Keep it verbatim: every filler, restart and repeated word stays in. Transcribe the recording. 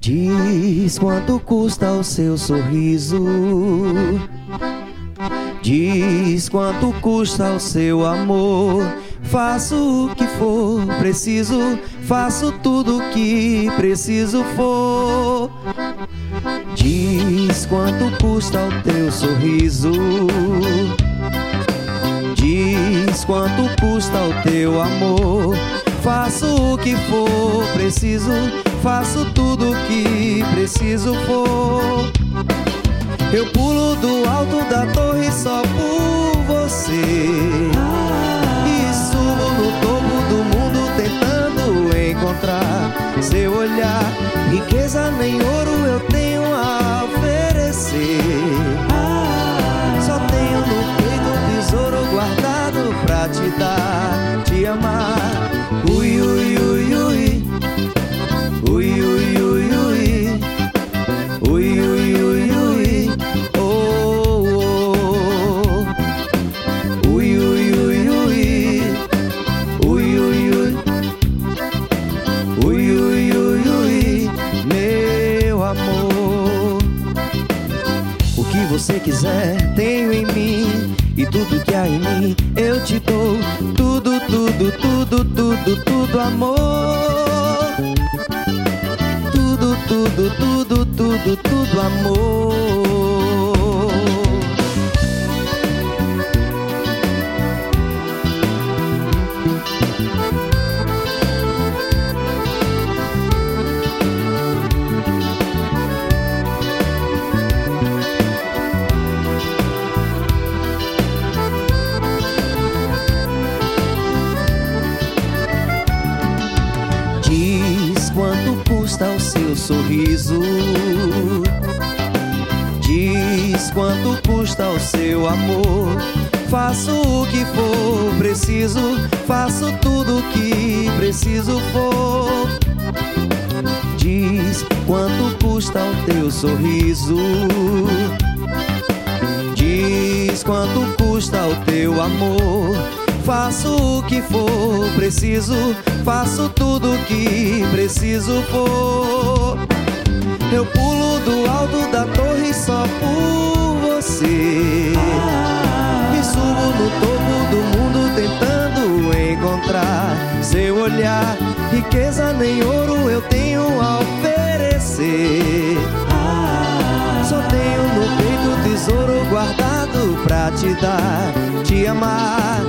Diz quanto custa o seu sorriso. Diz quanto custa o seu amor. Faço o que for preciso, faço tudo o que preciso for. Diz quanto custa o teu sorriso. Diz quanto custa o teu amor. Faço o que for preciso, faço tudo o que preciso for. Eu pulo do alto da torre só por você, e subo no topo do mundo tentando encontrar seu olhar. Riqueza nem ouro eu tenho a oferecer, só tenho no peito um tesouro guardado pra te dar, te amar. Ui, ui, ui, ui. Ui, ui, ui, ui. Ui, ui, ui, ui. Oh, oh. Ui, ui, ui, ui. Ui, ui, ui. Ui, ui, ui, ui. Meu amor, o que você quiser tenho em mim, e tudo que há em mim eu te dou. Tudo, tudo, tudo, tudo, tudo, amor. Tudo, tudo, tudo, tudo, tudo, amor. Diz quanto custa o seu sorriso. Diz quanto custa o seu amor. Faço o que for preciso, faço tudo o que preciso for. Diz quanto custa o teu sorriso. Diz quanto custa o teu amor. Faço o que for preciso, faço tudo o que preciso for. Eu pulo do alto da torre só por você, e subo no topo do mundo tentando encontrar seu olhar. Riqueza nem ouro eu tenho a oferecer, só tenho no peito tesouro guardado pra te dar, te amar.